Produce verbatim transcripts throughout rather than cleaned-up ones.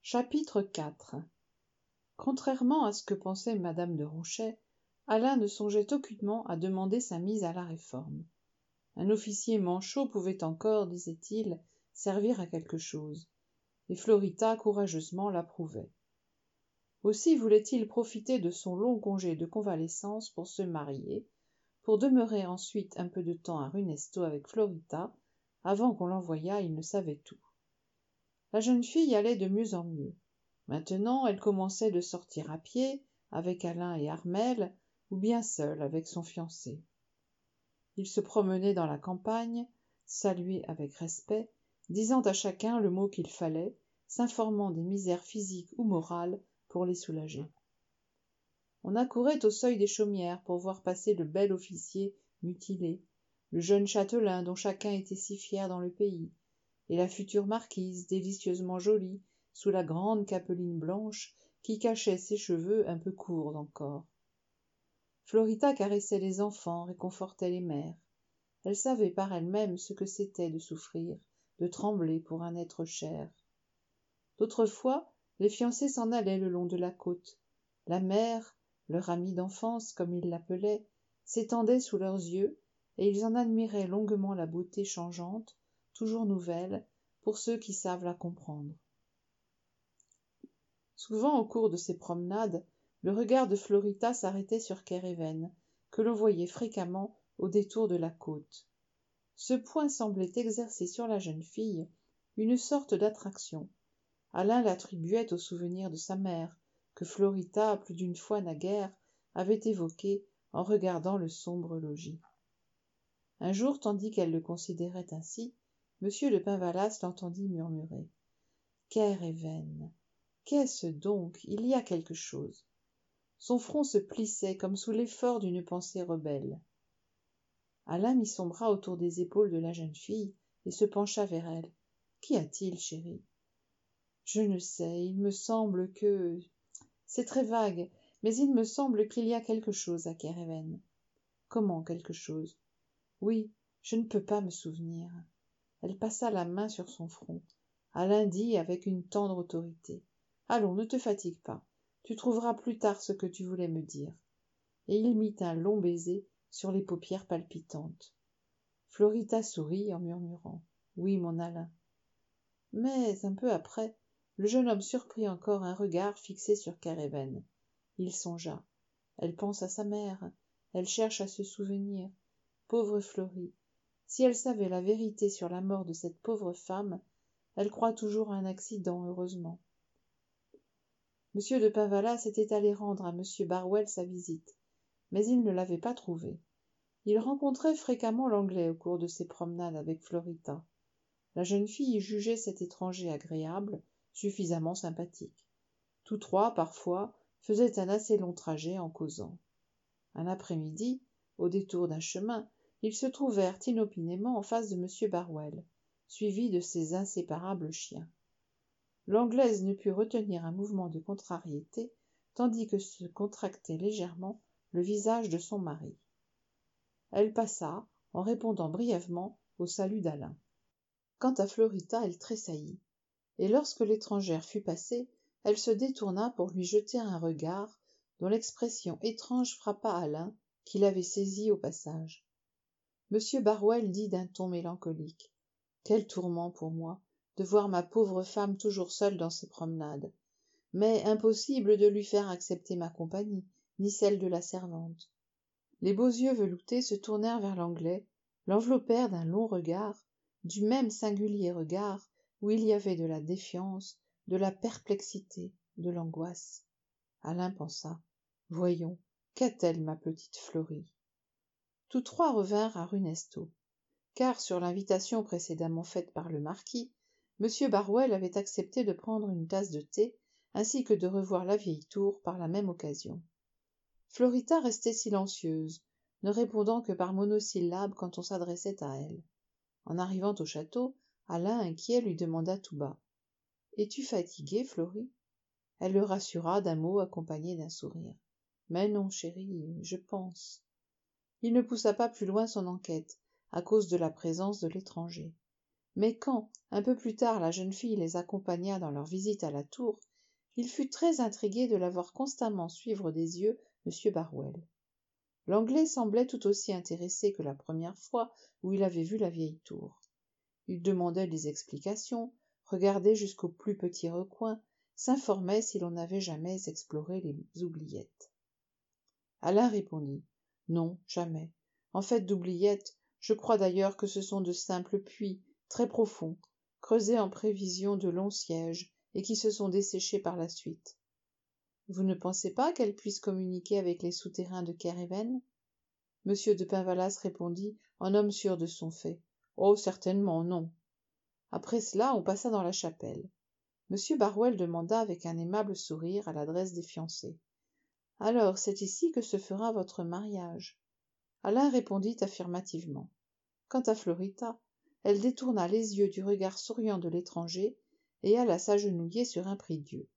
Chapitre quatre. Contrairement à ce que pensait madame de Ronchet, Alain ne songeait aucunement à demander sa mise à la Réforme. Un officier manchot pouvait encore, disait-il, servir à quelque chose, et Florita courageusement l'approuvait. Aussi voulait-il profiter de son long congé de convalescence pour se marier, pour demeurer ensuite un peu de temps à Runesto avec Florita, avant qu'on l'envoyât il ne savait où. La jeune fille allait de mieux en mieux. Maintenant, elle commençait de sortir à pied, avec Alain et Armelle, ou bien seule avec son fiancé. Ils se promenaient dans la campagne, saluaient avec respect, disant à chacun le mot qu'il fallait, s'informant des misères physiques ou morales pour les soulager. On accourait au seuil des chaumières pour voir passer le bel officier mutilé, le jeune châtelain dont chacun était si fier dans le pays, et la future marquise délicieusement jolie sous la grande capeline blanche qui cachait ses cheveux un peu courts encore. Florita caressait les enfants, réconfortait les mères. Elle savait par elle-même ce que c'était de souffrir, de trembler pour un être cher. D'autres fois, les fiancés s'en allaient le long de la côte. La mer, leur amie d'enfance comme ils l'appelaient, s'étendait sous leurs yeux, et ils en admiraient longuement la beauté changeante, toujours nouvelle, pour ceux qui savent la comprendre. Souvent, au cours de ces promenades, le regard de Florita s'arrêtait sur Kéréven, que l'on voyait fréquemment au détour de la côte. Ce point semblait exercer sur la jeune fille une sorte d'attraction. Alain l'attribuait au souvenir de sa mère, que Florita, plus d'une fois naguère, avait évoqué en regardant le sombre logis. Un jour, tandis qu'elle le considérait ainsi, M. de Pinvalas l'entendit murmurer. « Kéréven, qu'est-ce donc? Il y a quelque chose. » Son front se plissait comme sous l'effort d'une pensée rebelle. Alain mit son bras autour des épaules de la jeune fille et se pencha vers elle. « Qu'y a-t-il, chérie ?»« Je ne sais, il me semble que... C'est très vague, mais il me semble qu'il y a quelque chose à Kéréven. »« Comment quelque chose ?»« Oui, je ne peux pas me souvenir. » Elle passa la main sur son front. Alain dit avec une tendre autorité. « Allons, ne te fatigue pas. Tu trouveras plus tard ce que tu voulais me dire. » Et il mit un long baiser sur les paupières palpitantes. Florita sourit en murmurant. « Oui, mon Alain. » Mais, un peu après, le jeune homme surprit encore un regard fixé sur Kéréven. Il songea. Elle pense à sa mère. Elle cherche à se souvenir. Pauvre Florie. Si elle savait la vérité sur la mort de cette pauvre femme, elle croit toujours à un accident, heureusement. M. de Pinvalas était allé rendre à M. Barwell sa visite, mais il ne l'avait pas trouvé. Il rencontrait fréquemment l'anglais au cours de ses promenades avec Florita. La jeune fille jugeait cet étranger agréable, suffisamment sympathique. Tous trois, parfois, faisaient un assez long trajet en causant. Un après-midi, au détour d'un chemin, ils se trouvèrent inopinément en face de M. Barwell, suivi de ses inséparables chiens. L'anglaise ne put retenir un mouvement de contrariété, tandis que se contractait légèrement le visage de son mari. Elle passa, en répondant brièvement au salut d'Alain. Quant à Florita, elle tressaillit, et lorsque l'étrangère fut passée, elle se détourna pour lui jeter un regard dont l'expression étrange frappa Alain, qui l'avait saisi au passage. M. Barwell dit d'un ton mélancolique. « Quel tourment pour moi de voir ma pauvre femme toujours seule dans ses promenades, mais impossible de lui faire accepter ma compagnie, ni celle de la servante. » Les beaux yeux veloutés se tournèrent vers l'anglais, l'enveloppèrent d'un long regard, du même singulier regard où il y avait de la défiance, de la perplexité, de l'angoisse. Alain pensa. « Voyons, qu'a-t-elle, ma petite Florie ?» Tous trois revinrent à Runesto, car sur l'invitation précédemment faite par le marquis, M. Barwell avait accepté de prendre une tasse de thé, ainsi que de revoir la vieille tour par la même occasion. Florita restait silencieuse, ne répondant que par monosyllabes quand on s'adressait à elle. En arrivant au château, Alain, inquiet, lui demanda tout bas. « Es-tu fatiguée, Florie ?» Elle le rassura d'un mot accompagné d'un sourire. « Mais non, chérie, je pense. » Il ne poussa pas plus loin son enquête, à cause de la présence de l'étranger. mais quand, un peu plus tard, la jeune fille les accompagna dans leur visite à la tour, il fut très intrigué de la voir constamment suivre des yeux M. Barwell. L'anglais semblait tout aussi intéressé que la première fois où il avait vu la vieille tour. Il demandait des explications, regardait jusqu'au plus petit recoin, s'informait si l'on n'avait jamais exploré les oubliettes. Alain répondit « Non, jamais. En fait d'oubliettes, je crois d'ailleurs que ce sont de simples puits, très profonds, creusés en prévision de longs sièges, et qui se sont desséchés par la suite. Vous ne pensez pas qu'elles puissent communiquer avec les souterrains de Kérésven ? Monsieur de Pinvalas répondit, en homme sûr de son fait. Oh, certainement non. Après cela, on passa dans la chapelle. Monsieur Barwell demanda avec un aimable sourire à l'adresse des fiancés. Alors, c'est ici que se fera votre mariage. Alain répondit affirmativement. Quant à Florita, elle détourna les yeux du regard souriant de l'étranger et alla s'agenouiller sur un prie-dieu.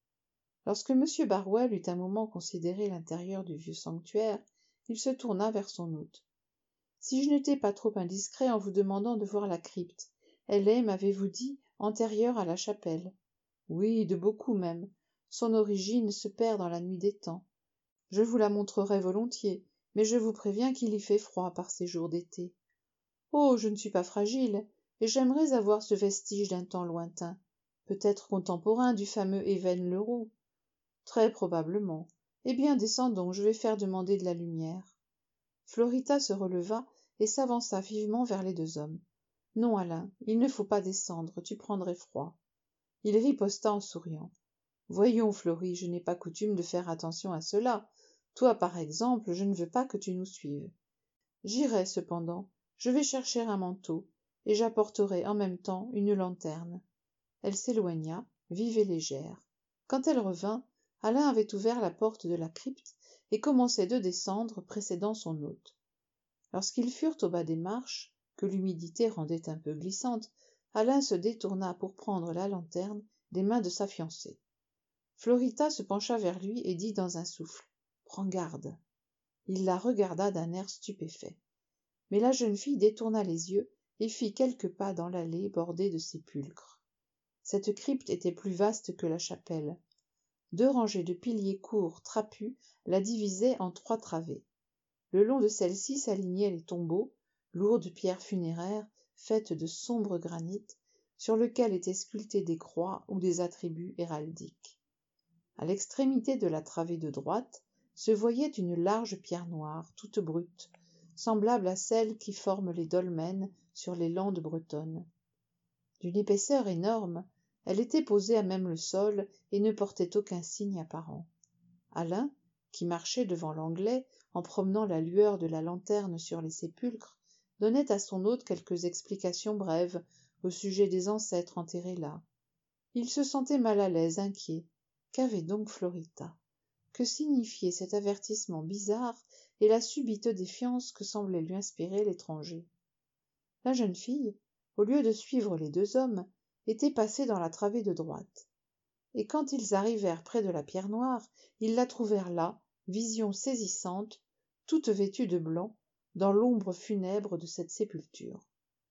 Lorsque M. Barwell eut un moment considéré l'intérieur du vieux sanctuaire, il se tourna vers son hôte. « Si je n'étais pas trop indiscret en vous demandant de voir la crypte, elle est, m'avez-vous dit, antérieure à la chapelle. Oui, de beaucoup même. Son origine se perd dans la nuit des temps. Je vous la montrerai volontiers, mais je vous préviens qu'il y fait froid par ces jours d'été. Oh, je ne suis pas fragile, et j'aimerais avoir ce vestige d'un temps lointain, peut-être contemporain du fameux Évennes le Roux. Très probablement. Eh bien, descendons, je vais faire demander de la lumière. Florita se releva et s'avança vivement vers les deux hommes. Non, Alain, il ne faut pas descendre, tu prendrais froid. Il riposta en souriant. Voyons, Florie, je n'ai pas coutume de faire attention à cela. Toi, par exemple, je ne veux pas que tu nous suives. J'irai, cependant. Je vais chercher un manteau, et j'apporterai en même temps une lanterne. Elle s'éloigna, vive et légère. Quand elle revint, Alain avait ouvert la porte de la crypte et commençait de descendre, précédant son hôte. Lorsqu'ils furent au bas des marches, que l'humidité rendait un peu glissantes, Alain se détourna pour prendre la lanterne des mains de sa fiancée. Florita se pencha vers lui et dit dans un souffle « Prends garde !» Il la regarda d'un air stupéfait. Mais la jeune fille détourna les yeux et fit quelques pas dans l'allée bordée de sépulcres. Cette crypte était plus vaste que la chapelle. Deux rangées de piliers courts, trapus, la divisaient en trois travées. Le long de celle-ci s'alignaient les tombeaux, lourdes pierres funéraires faites de sombre granit, sur lequel étaient sculptés des croix ou des attributs héraldiques. À l'extrémité de la travée de droite se voyait une large pierre noire, toute brute, semblable à celles qui forment les dolmens sur les landes bretonnes. D'une épaisseur énorme, elle était posée à même le sol et ne portait aucun signe apparent. Alain, qui marchait devant l'anglais en promenant la lueur de la lanterne sur les sépulcres, donnait à son hôte quelques explications brèves au sujet des ancêtres enterrés là. Il se sentait mal à l'aise, inquiet. Qu'avait donc Florita? Que signifiait cet avertissement bizarre et la subite défiance que semblait lui inspirer l'étranger? La jeune fille, au lieu de suivre les deux hommes, était passée dans la travée de droite. Et quand ils arrivèrent près de la pierre noire, ils la trouvèrent là, vision saisissante, toute vêtue de blanc, dans l'ombre funèbre de cette sépulture.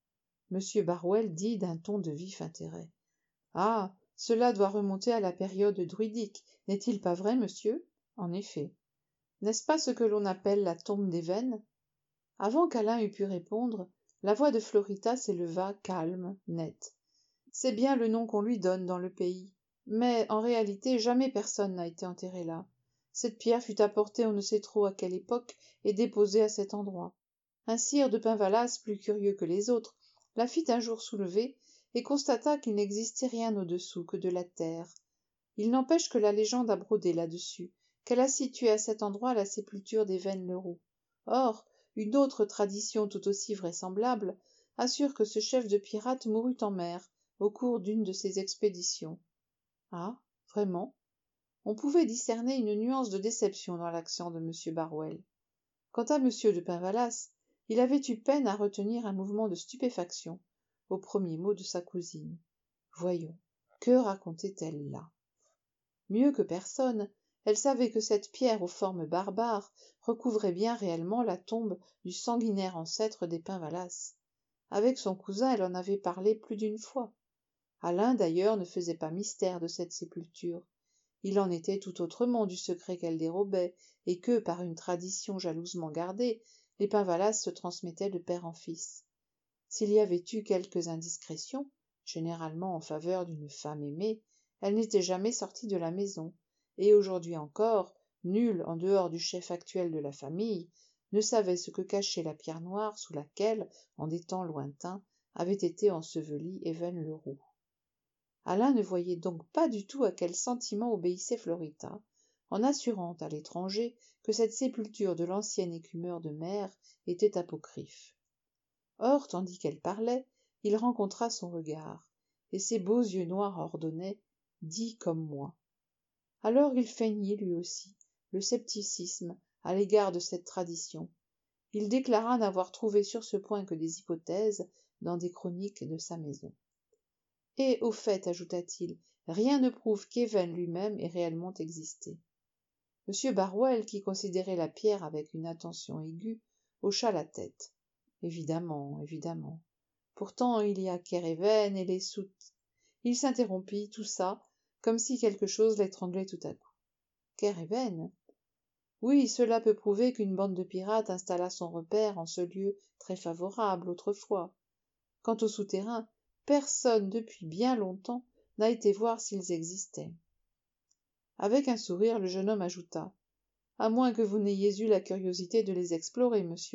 M. Barwell dit d'un ton de vif intérêt. « Ah, cela doit remonter à la période druidique, n'est-il pas vrai, monsieur ? En effet. N'est-ce pas ce que l'on appelle la tombe d'Évennes ? » Avant qu'Alain eût pu répondre, la voix de Florita s'éleva, calme, nette. « C'est bien le nom qu'on lui donne dans le pays. Mais, en réalité, jamais personne n'a été enterré là. Cette pierre fut apportée on ne sait trop à quelle époque et déposée à cet endroit. Un sire de Pinvalas, plus curieux que les autres, la fit un jour soulever et constata qu'il n'existait rien au-dessous que de la terre. Il n'empêche que la légende a brodé là-dessus, qu'elle a situé à cet endroit la sépulture d'Évennes le Roux. Or, une autre tradition tout aussi vraisemblable assure que ce chef de pirates mourut en mer au cours d'une de ses expéditions. Ah, vraiment? On pouvait discerner une nuance de déception dans l'accent de M. Barwell. Quant à M. de Pinvalas, il avait eu peine à retenir un mouvement de stupéfaction au premier mot de sa cousine. Voyons, que racontait-elle là? Mieux que personne, elle savait que cette pierre aux formes barbares recouvrait bien réellement la tombe du sanguinaire ancêtre des Pinvalas. Avec son cousin, elle en avait parlé plus d'une fois. Alain, d'ailleurs, ne faisait pas mystère de cette sépulture. Il en était tout autrement du secret qu'elle dérobait, et que, par une tradition jalousement gardée, les Pinvalas se transmettaient de père en fils. S'il y avait eu quelques indiscrétions, généralement en faveur d'une femme aimée, elle n'était jamais sortie de la maison, et aujourd'hui encore, nul, en dehors du chef actuel de la famille, ne savait ce que cachait la pierre noire sous laquelle, en des temps lointains, avait été enseveli Éven Leroux. Alain ne voyait donc pas du tout à quel sentiment obéissait Florita, en assurant à l'étranger que cette sépulture de l'ancienne écumeur de mer était apocryphe. Or, tandis qu'elle parlait, il rencontra son regard, et ses beaux yeux noirs ordonnaient « dis comme moi ». Alors il feignit, lui aussi, le scepticisme à l'égard de cette tradition. Il déclara n'avoir trouvé sur ce point que des hypothèses dans des chroniques de sa maison. Et, au fait, ajouta-t-il, rien ne prouve qu'Éven lui-même ait réellement existé. M. Barwell, qui considérait la pierre avec une attention aiguë, hocha la tête. Évidemment, évidemment. Pourtant, il y a Kéréven et les soutes. Il s'interrompit, tout ça, comme si quelque chose l'étranglait tout à coup. Kéréven ? Oui, cela peut prouver qu'une bande de pirates installa son repère en ce lieu très favorable autrefois. Quant aux souterrains, personne depuis bien longtemps n'a été voir s'ils existaient. Avec un sourire, le jeune homme ajouta : « À moins que vous n'ayez eu la curiosité de les explorer, monsieur. »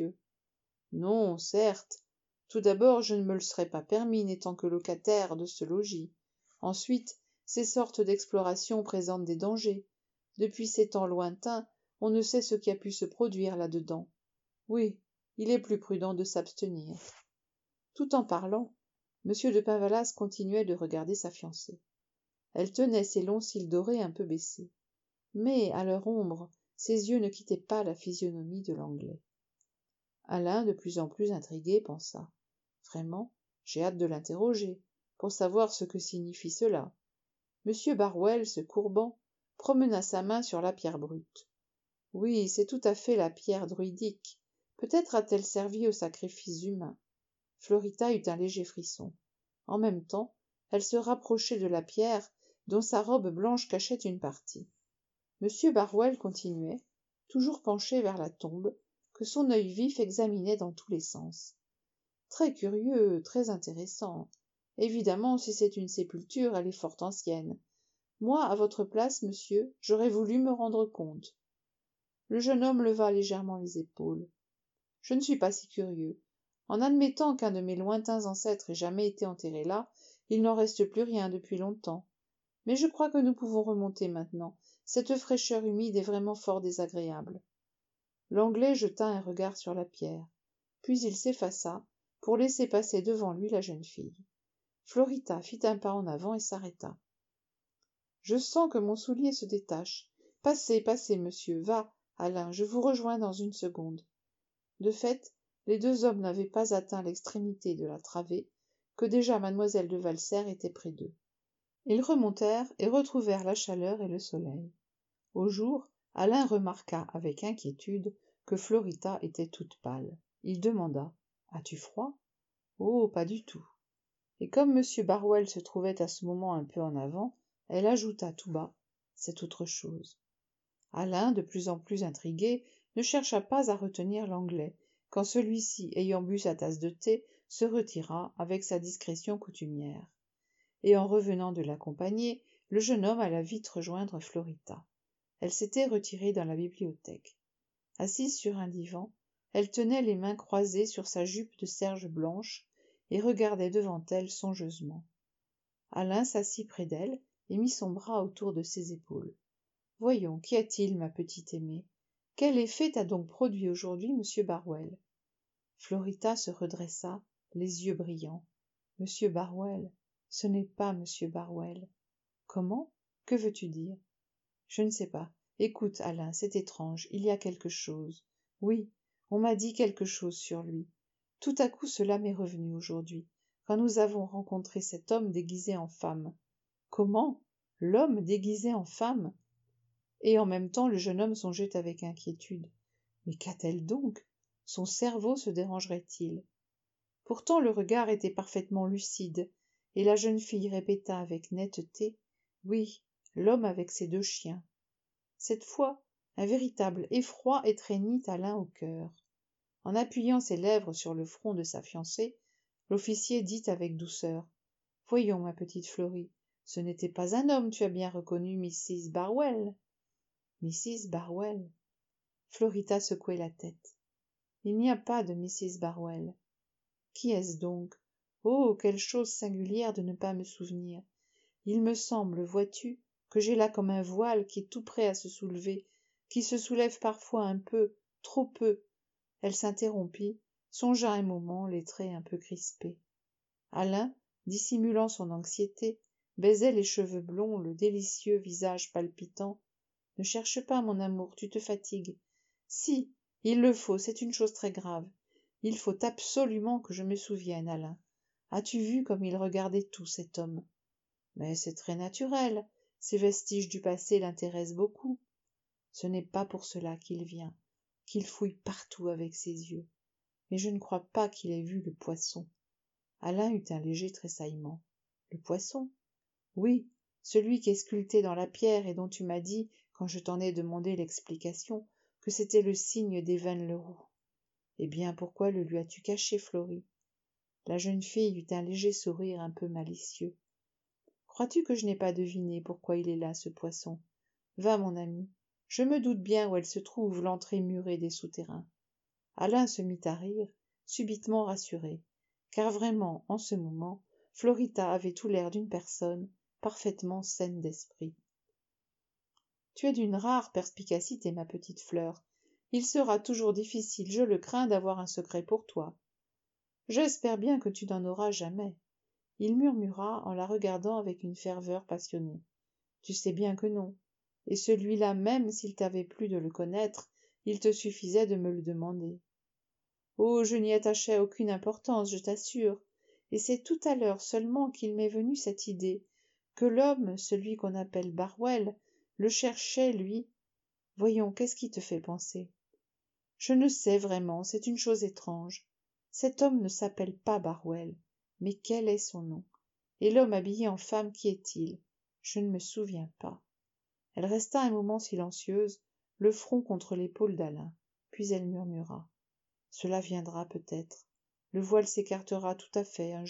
Non, certes. Tout d'abord, je ne me le serais pas permis, n'étant que locataire de ce logis. Ensuite, ces sortes d'explorations présentent des dangers. Depuis ces temps lointains, on ne sait ce qui a pu se produire là-dedans. Oui, il est plus prudent de s'abstenir. Tout en parlant, M. de Pinvalas continuait de regarder sa fiancée. Elle tenait ses longs cils dorés un peu baissés. Mais, à leur ombre, ses yeux ne quittaient pas la physionomie de l'Anglais. Alain, de plus en plus intrigué, pensa : « Vraiment, j'ai hâte de l'interroger, pour savoir ce que signifie cela. » M. Barwell, se courbant, promena sa main sur la pierre brute. « Oui, c'est tout à fait la pierre druidique. Peut-être a-t-elle servi au sacrifice humain. » Florita eut un léger frisson. En même temps, elle se rapprochait de la pierre, dont sa robe blanche cachait une partie. M. Barwell continuait, toujours penché vers la tombe, que son œil vif examinait dans tous les sens. Très curieux, très intéressant. Évidemment, si c'est une sépulture, elle est fort ancienne. Moi, à votre place, monsieur, j'aurais voulu me rendre compte. Le jeune homme leva légèrement les épaules. Je ne suis pas si curieux. En admettant qu'un de mes lointains ancêtres ait jamais été enterré là, il n'en reste plus rien depuis longtemps. Mais je crois que nous pouvons remonter maintenant. Cette fraîcheur humide est vraiment fort désagréable. L'Anglais jeta un regard sur la pierre, puis il s'effaça pour laisser passer devant lui la jeune fille. Florita fit un pas en avant et s'arrêta. « Je sens que mon soulier se détache. Passez, passez, monsieur. Va, Alain, je vous rejoins dans une seconde. » De fait, les deux hommes n'avaient pas atteint l'extrémité de la travée, que déjà mademoiselle de Valserre était près d'eux. Ils remontèrent et retrouvèrent la chaleur et le soleil. Au jour, Alain remarqua avec inquiétude que Florita était toute pâle. Il demanda : « As-tu froid ? » ?»« Oh, pas du tout. » Et comme M. Barwell se trouvait à ce moment un peu en avant, elle ajouta tout bas : « C'est autre chose. » Alain, de plus en plus intrigué, ne chercha pas à retenir l'Anglais, quand celui-ci, ayant bu sa tasse de thé, se retira avec sa discrétion coutumière. Et en revenant de l'accompagner, le jeune homme alla vite rejoindre Florita. Elle s'était retirée dans la bibliothèque. Assise sur un divan, elle tenait les mains croisées sur sa jupe de serge blanche et regardait devant elle songeusement. Alain s'assit près d'elle et mit son bras autour de ses épaules. « Voyons, qu'y a-t-il, ma petite aimée ? Quel effet t'a donc produit aujourd'hui monsieur Barwell ?» Florita se redressa, les yeux brillants. « Monsieur Barwell, ce n'est pas monsieur Barwell. »« Comment ? Que veux-tu dire ? » ?»« Je ne sais pas. Écoute, Alain, c'est étrange, il y a quelque chose. Oui, on m'a dit quelque chose sur lui. Tout à coup cela m'est revenu aujourd'hui, quand nous avons rencontré cet homme déguisé en femme. »« Comment ? L'homme déguisé en femme ?» Et en même temps le jeune homme songeait avec inquiétude. Mais qu'a-t-elle donc ? Son cerveau se dérangerait-il ? Pourtant le regard était parfaitement lucide, et la jeune fille répéta avec netteté: « Oui, l'homme avec ses deux chiens. » Cette fois, un véritable effroi étreignit Alain au cœur. En appuyant ses lèvres sur le front de sa fiancée, l'officier dit avec douceur: « Voyons, ma petite Florie, ce n'était pas un homme, tu as bien reconnu Mrs Barwell. » Mrs Barwell. Florita secouait la tête. « Il n'y a pas de Mrs Barwell. » Qui est-ce donc? Oh, quelle chose singulière de ne pas me souvenir. Il me semble, vois-tu, que j'ai là comme un voile qui est tout prêt à se soulever, qui se soulève parfois un peu, trop peu. Elle s'interrompit, songea un moment, les traits un peu crispés. Alain, dissimulant son anxiété, baisait les cheveux blonds, le délicieux visage palpitant. « Ne cherche pas, mon amour, tu te fatigues. »« Si, il le faut, c'est une chose très grave. Il faut absolument que je me souvienne, Alain. As-tu vu comme il regardait tout, cet homme? Mais c'est très naturel, ces vestiges du passé l'intéressent beaucoup. Ce n'est pas pour cela qu'il vient, qu'il fouille partout avec ses yeux. Mais je ne crois pas qu'il ait vu le poisson. » Alain eut un léger tressaillement. « Le poisson? Oui, celui qui est sculpté dans la pierre et dont tu m'as dit, quand je t'en ai demandé l'explication, que c'était le signe d'Even-le-Roux. Eh bien, pourquoi le lui as-tu caché, Florie ?» La jeune fille eut un léger sourire un peu malicieux. « Crois-tu que je n'ai pas deviné pourquoi il est là, ce poisson? Va, mon ami, je me doute bien où elle se trouve, l'entrée murée des souterrains. » Alain se mit à rire, subitement rassuré, car vraiment, en ce moment, Florita avait tout l'air d'une personne parfaitement saine d'esprit. « Tu es d'une rare perspicacité, ma petite fleur. Il sera toujours difficile, je le crains, d'avoir un secret pour toi. J'espère bien que tu n'en auras jamais. » Il murmura en la regardant avec une ferveur passionnée. « Tu sais bien que non. Et celui-là même, s'il t'avait plu de le connaître, il te suffisait de me le demander. » Oh, je n'y attachais aucune importance, je t'assure, et c'est tout à l'heure seulement qu'il m'est venu cette idée, que l'homme, celui qu'on appelle Barwell, le cherchait, lui. Voyons, qu'est-ce qui te fait penser? Je ne sais vraiment, c'est une chose étrange. Cet homme ne s'appelle pas Barwell, mais quel est son nom? Et l'homme habillé en femme, qui est-il? Je ne me souviens pas. Elle resta un moment silencieuse, le front contre l'épaule d'Alain, puis elle murmura: « Cela viendra peut-être. Le voile s'écartera tout à fait un jour. »